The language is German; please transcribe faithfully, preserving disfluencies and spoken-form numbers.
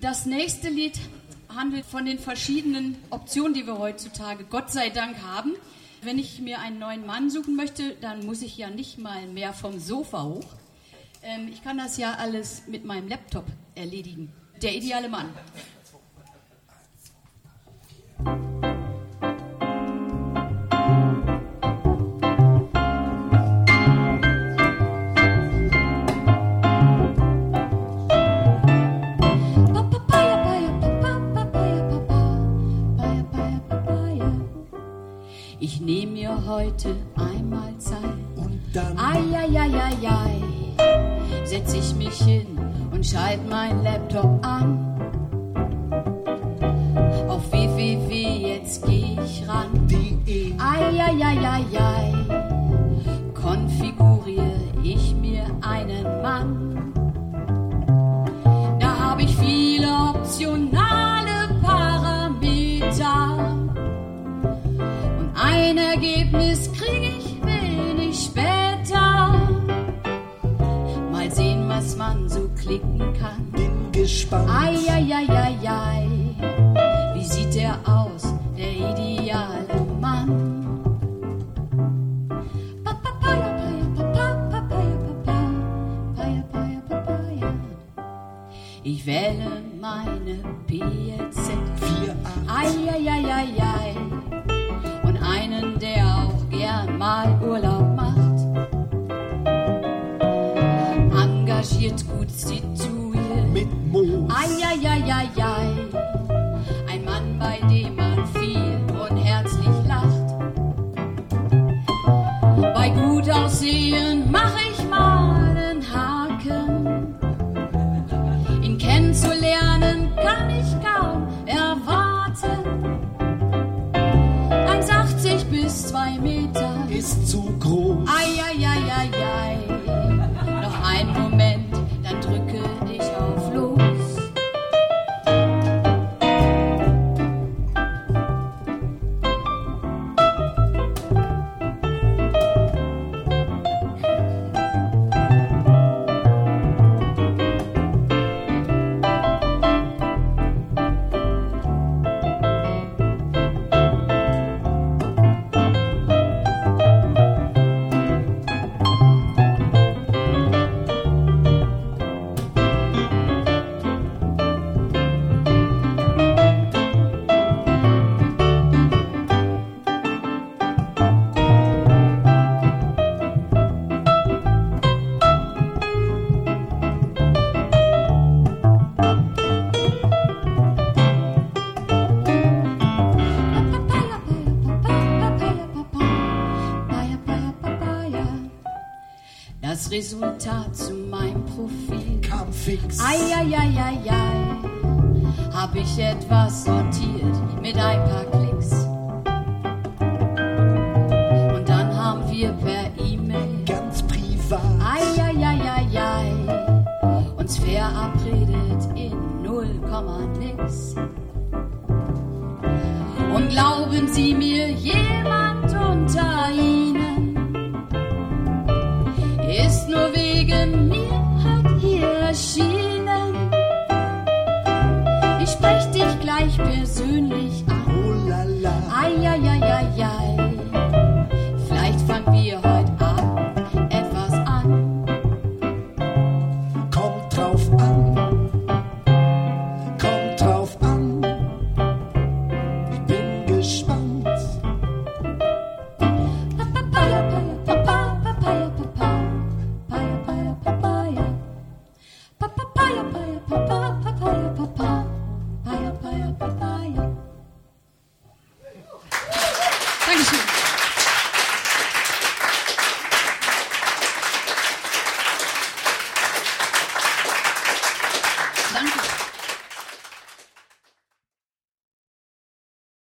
Das nächste Lied handelt von den verschiedenen Optionen, die wir heutzutage Gott sei Dank haben. Wenn ich mir einen neuen Mann suchen möchte, dann muss ich ja nicht mal mehr vom Sofa hoch. Ähm, ich kann das ja alles mit meinem Laptop erledigen. Der ideale Mann. Ich nehme mir heute einmal Zeit und dann ai, ai, ai, ai, ai, setz ich mich hin und schalt mein Laptop an. Auf w w w, jetzt geh ich ran. Ai, ai, ai, ai, ai, konfiguriere ich mir einen Mann. Da hab ich viele optionale Parameter. Ein Ergebnis krieg ich wenig später. Mal sehen, was man so klicken kann. Bin gespannt. Ai, ai, ai, ai, ai. Wie sieht der aus, der ideale Mann? Ich wähle meine P L Z. Ai, ai, ai, ai, ai. Einen, der auch gern mal Urlaub macht. Engagiert, gut situiert. Mit Moos. Ai, ai, ai, ai, ai. Ein Mann, bei dem man viel und herzlich lacht. Bei gut aussehen mach ich mal einen Haken. Ihn kennenzulernen kann ich kaum erwarten. achtzig bis zwei Meter ist zu groß. Ai, ai, ai, ai, ai. Noch einen Moment, dann drücke ich auf Los. Das Resultat zu meinem Profil kam fix. Ai, ai, ai, ai, ai. Hab ich etwas sortiert mit ein paar Klicks. Und dann haben wir per E-Mail ganz privat ai, ai, ai, ai, ai, uns verabredet in null Komma nix. Und glauben Sie mir, jemand unter Ihnen ist nur wegen mir halt hier erschienen. Ich sprech dich gleich persönlich an.